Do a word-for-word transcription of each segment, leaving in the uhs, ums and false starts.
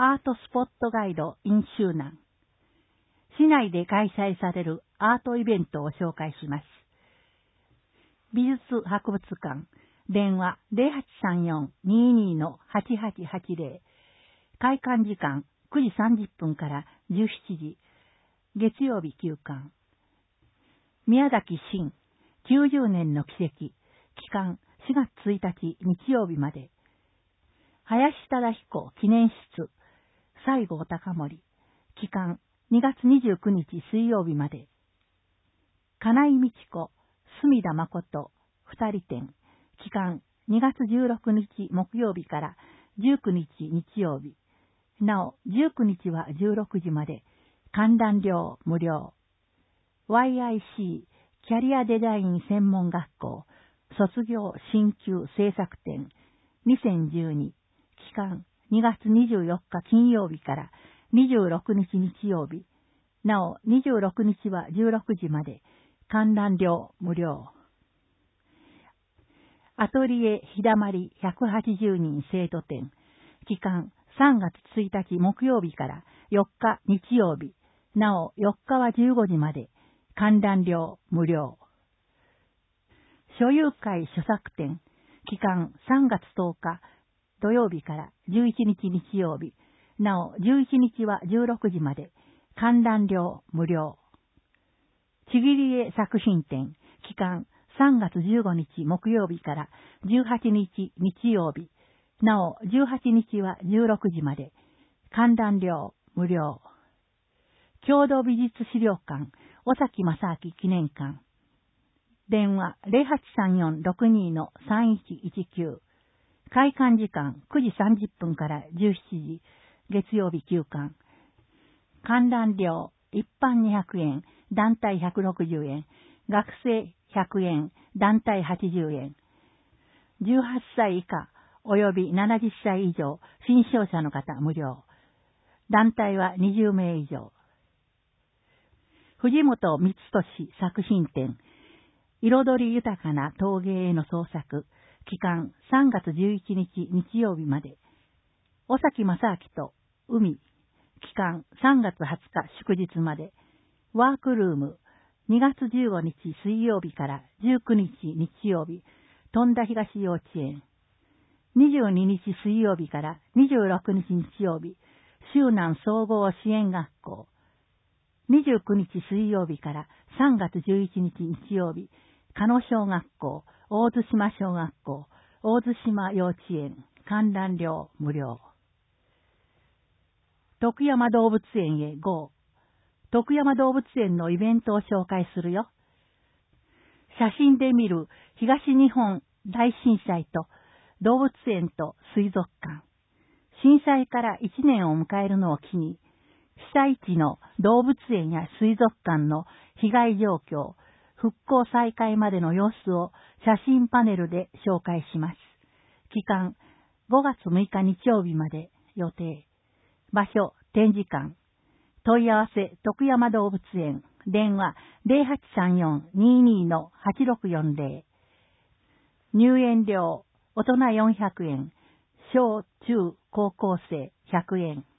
アートスポットガイド in 周南。市内で開催されるアートイベントを紹介します。美術博物館、電話 ゼロはちさんよん にーにー の はちはちはちゼロ。開館時間くじさんじゅっぷんからじゅうしちじ。月曜日休館。宮崎新きゅうじゅうねんの奇跡。期間しがつついたち日曜日まで。林忠彦記念室。西郷隆盛。期間にがつにじゅうくにち水曜日まで。金井道子、隅田誠、二人展。期間にがつじゅうろくにち木曜日からじゅうくにち日曜日。なお、じゅうくにちはじゅうろくじまで。観覧料無料。ワイアイシー キャリアデザイン専門学校卒業進級制作展にせんじゅうに。期間にがつにじゅうよっか金曜日からにじゅうろくにち日曜日。なお、にじゅうろくにちはじゅうろくじまで。観覧料無料。アトリエひだまりひゃくはちじゅうにん生徒展。期間さんがつついたち木曜日からよっか日曜日。なお、よっかはじゅうごじまで。観覧料無料。所有会著作展。期間さんがつとおか土曜日からじゅういちにち日曜日。なお、じゅういちにちはじゅうろくじまで。観覧料無料。ちぎり絵作品展。期間さんがつじゅうごにち木曜日からじゅうはちにち日曜日。なお、じゅうはちにちはじゅうろくじまで。観覧料無料。郷土美術資料館、尾崎正明記念館。電話 ゼロはちさんよんろくにーのさんいちいちきゅう。開館時間くじさんじゅっぷんからじゅうしちじ。月曜日休館。観覧料一般にひゃくえん、団体ひゃくろくじゅうえん、学生ひゃくえん、団体はちじゅうえん。じゅうはっさい以下及びななじゅっさい以上、新商者の方無料。団体はにじゅうめい以上。藤本光俊作品展。彩り豊かな陶芸への創作。期間さんがつじゅういちにち日曜日まで。尾崎正明と海。期間さんがつはつか祝日まで。ワークルーム。にがつじゅうごにち水曜日からじゅうくにち日曜日。富田東幼稚園。にじゅうににち水曜日からにじゅうろくにち日曜日。周南総合支援学校。にじゅうくにち水曜日からさんがつじゅういちにち日曜日。加野小学校、大津島小学校、大津島幼稚園。観覧料無料。徳山動物園へ ゴー。徳山動物園のイベントを紹介するよ。写真で見る東日本大震災と動物園と水族館。震災からいちねんを迎えるのを機に、被災地の動物園や水族館の被害状況、復興再開までの様子を写真パネルで紹介します。期間ごがつむいか日曜日まで予定。場所、展示館。問い合わせ、徳山動物園。電話、ゼロはちさんよん にーにーのはちろくよんゼロ。入園料、大人よんひゃくえん。小中高校生ひゃくえん。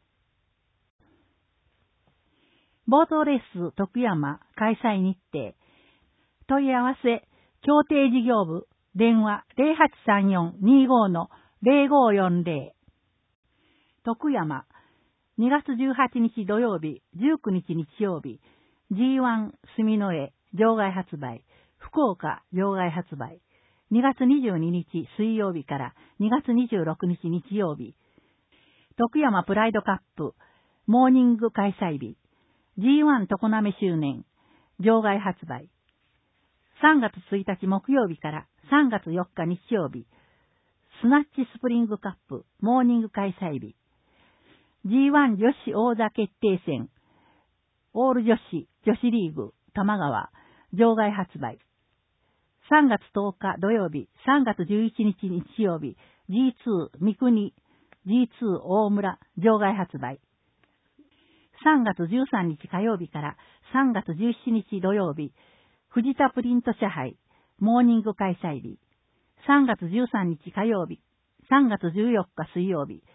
ボートレース徳山開催日程。問い合わせ、協定事業部。電話、ゼロはちさんよん にーごのゼロごよんゼロ。徳山、にがつじゅうはちにち土曜日、じゅうくにち日曜日、ジーワン 住之江場外発売、福岡場外発売、にがつにじゅうににち水曜日からにがつにじゅうろくにち日曜日、徳山プライドカップ、モーニング開催日、ジーワン 常滑周年、場外発売、さんがつついたち木曜日からさんがつよっか日曜日、スナッチスプリングカップ、モーニング開催日、ジーワン 女子王座決定戦、オール女子女子リーグ、玉川、場外発売。さんがつとおか土曜日、さんがつじゅういちにち日曜日、ジーツー 三国、ジーツー 大村、場外発売。さんがつじゅうさんにち火曜日からさんがつじゅうしちにち土曜日、藤田プリント社杯、モーニング開催日。さんがつじゅうさんにち火曜日、さんがつじゅうよっか水曜日、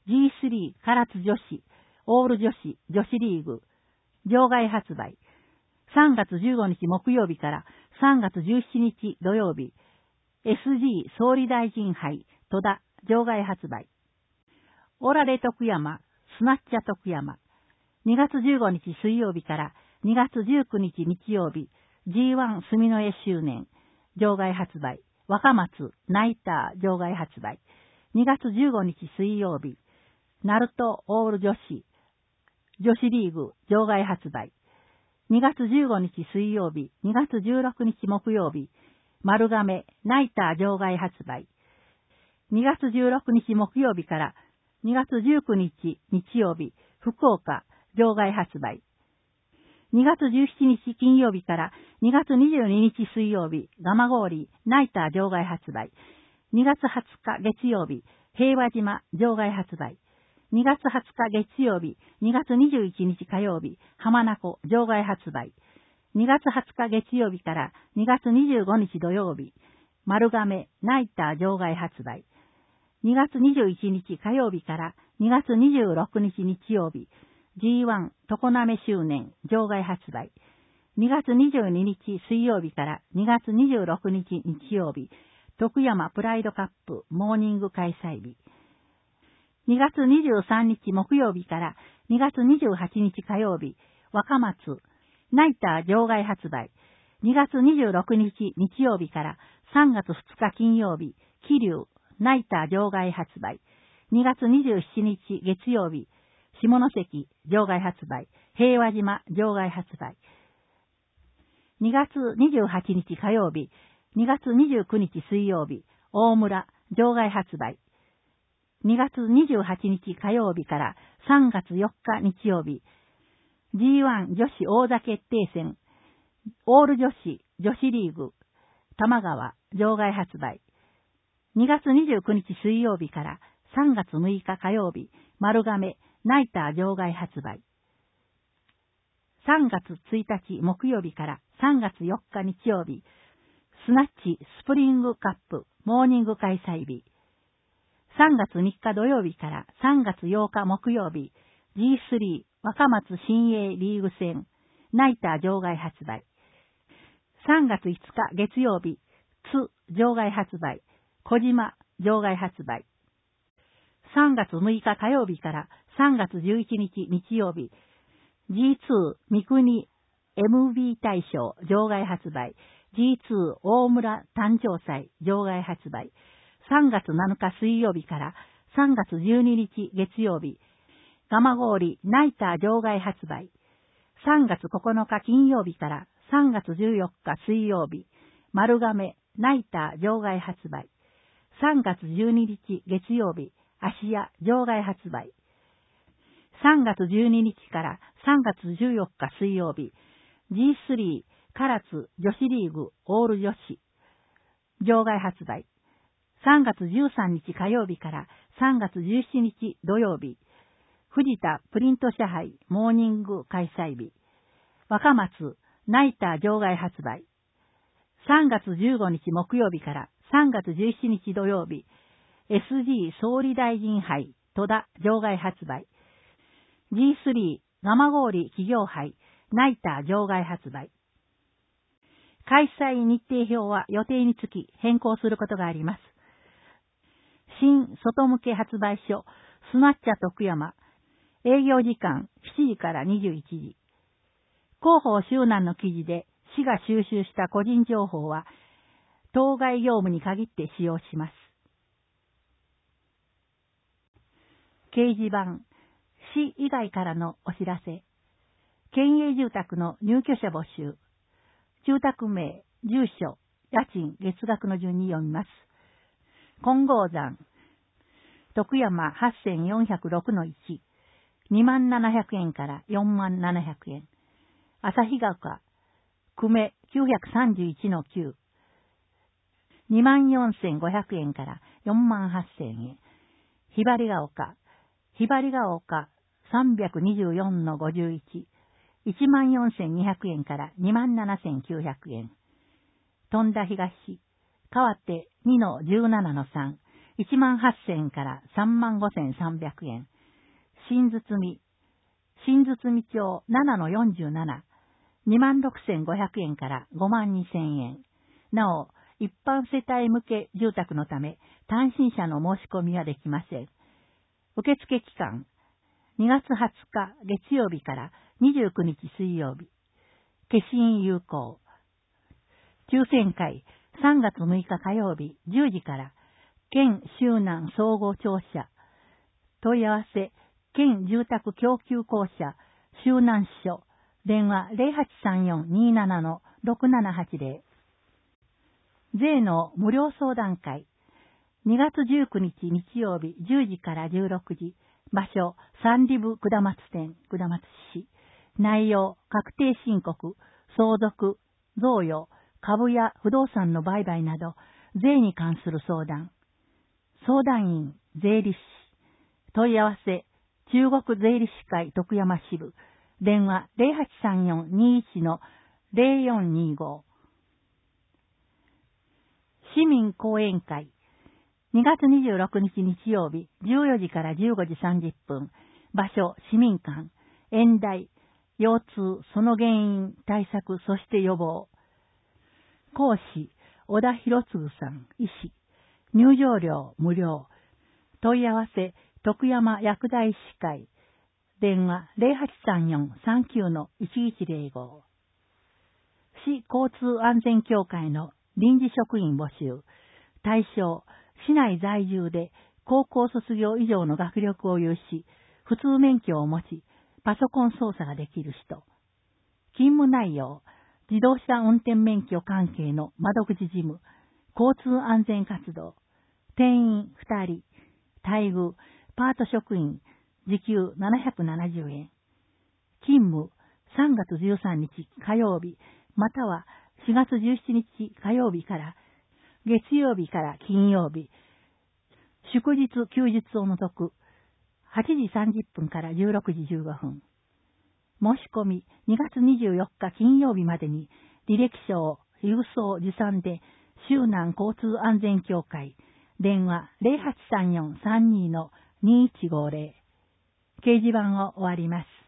ジースリー 唐津女子、オール女子、女子リーグ、場外発売。さんがつじゅうごにち木曜日からさんがつじゅうしちにち土曜日、エスジー 総理大臣杯、戸田、場外発売。オラレ徳山、スナッチャ徳山。にがつじゅうごにち水曜日からにがつじゅうくにち日曜日、ジーワン 住之江周年、場外発売。若松、ナイター、場外発売。にがつじゅうごにち水曜日、ナルトオール女子、女子リーグ、場外発売。にがつじゅうごにち水曜日、にがつじゅうろくにち木曜日、丸亀、ナイター場外発売。にがつじゅうろくにち木曜日からにがつじゅうくにち日曜日、福岡、場外発売。にがつじゅうしちにち金曜日からにがつにじゅうににち水曜日、蒲郡、ナイター場外発売。にがつはつか月曜日、平和島、場外発売。にがつはつか月曜日、にがつにじゅういちにち火曜日、浜名湖、場外発売。にがつはつか月曜日からにがつにじゅうごにち土曜日、丸亀、ナイター場外発売。にがつにじゅういちにち火曜日からにがつにじゅうろくにち日曜日、ジーワン 常滑周年、場外発売。にがつにじゅうににち水曜日からにがつにじゅうろくにち日曜日、徳山プライドカップモーニング開催日。にがつにじゅうさんにち木曜日からにがつにじゅうはちにち火曜日、若松、ナイター場外発売。にがつにじゅうろくにち日曜日からさんがつふつか金曜日、桐生、ナイター場外発売。にがつにじゅうしちにち月曜日、下関場外発売。平和島場外発売。にがつにじゅうはちにち火曜日、にがつにじゅうくにち水曜日、大村場外発売。にがつにじゅうはちにち火曜日からさんがつよっか日曜日、ジーワン 女子王座決定戦、オール女子女子リーグ、玉川場外発売。にがつにじゅうくにち水曜日からさんがつむいか火曜日、丸亀ナイター場外発売。さんがつついたち木曜日からさんがつよっか日曜日、スナッチスプリングカップモーニング開催日。さんがつみっか土曜日からさんがつようか木曜日、ジースリー 若松新鋭リーグ戦、ナイター場外発売。さんがついつか月曜日、ツ場外発売、小島場外発売。さんがつむいか火曜日からさんがつじゅういちにち日曜日、ジーツー 三国 エムビー 大賞場外発売、ジーツー 大村誕生祭場外発売。さんがつなのか水曜日からさんがつじゅうににち月曜日、蒲郡ナイター場外発売。さんがつここのか金曜日からさんがつじゅうよっか水曜日、丸亀ナイター場外発売。さんがつじゅうににち月曜日、芦屋場外発売。さんがつじゅうににちからさんがつじゅうよっか水曜日、ジースリー 唐津女子リーグオール女子場外発売。さんがつじゅうさんにち火曜日からさんがつじゅうしちにち土曜日、藤田プリント社杯モーニング開催日。若松ナイター場外発売。さんがつじゅうごにち木曜日からさんがつじゅうしちにち土曜日、エスジー 総理大臣杯戸田場外発売。ジースリー 蒲郡企業杯ナイター場外発売。開催日程表は予定につき変更することがあります。新外向け発売所、スナッチャ徳山、営業時間しちじからにじゅういちじ。広報周南の記事で市が収集した個人情報は、当該業務に限って使用します。掲示板、市以外からのお知らせ。県営住宅の入居者募集。住宅名、住所、家賃、月額の順に読みます。金剛山、徳山 はっせんよんひゃくろくのいち、にまんななひゃくえんからよんまんななひゃくえん。旭ヶ丘、久米 きゅうひゃくさんじゅういちのきゅう、にまんよんせんごひゃくえんからよんまんはっせんえん。ひばりが丘、ひばりが丘さんびゃくにじゅうよんのごじゅういち、いちまんよんせんにひゃくえんからにまんななせんきゅうひゃくえん。富田東、川手にのじゅうななのさん、 いちまんはっせんからさんまんごせんさんびゃくえん。新包み、新包み町 ななのよんじゅうなな、にまんろくせんごひゃくえんからごまんにせんえん。なお、一般世帯向け住宅のため、単身者の申し込みはできません。受付期間、にがつはつか月曜日からにじゅうくにち水曜日。消印有効。抽選会、さんがつむいか火曜日じゅうじから、県周南総合庁舎。問い合わせ、県住宅供給公社、周南支所。電話 ゼロはちさんよんにーななのろくななはちゼロ。税の無料相談会。にがつじゅうくにち日曜日じゅうじからじゅうろくじ。場所、三里部下松店、下松市。内容、確定申告、相続、贈与、株や不動産の売買など、税に関する相談。相談員、税理士。問い合わせ、中国税理士会徳山支部。電話 ゼロはちさんよんにーいちのゼロよんにーご。市民講演会。にがつにじゅうろくにち日曜日じゅうよじからじゅうごじさんじゅっぷん。場所、市民館。演題、腰痛、その原因、対策、そして予防。講師、小田博次さん、医師。入場料無料。問い合わせ、徳山薬剤医師会。電話 ゼロはちさんよんさんきゅうのいちいちゼロご。市交通安全協会の臨時職員募集。対象、市内在住で高校卒業以上の学力を有し、普通免許を持ち、パソコン操作ができる人。勤務内容、自動車運転免許関係の窓口事務、交通安全活動。定員ふたり。待遇、パート職員、時給ななひゃくななじゅうえん。勤務、さんがつじゅうさんにち火曜日、またはしがつじゅうしちにち火曜日から、月曜日から金曜日、祝日休日を除く、はちじさんじゅっぷんからじゅうろくじじゅうごふん。申し込み、にがつにじゅうよっか金曜日までに、履歴書を郵送持参で、周南交通安全協会、電話 ゼロはちさんよんさんにのにいちごゼロ。掲示板を終わります。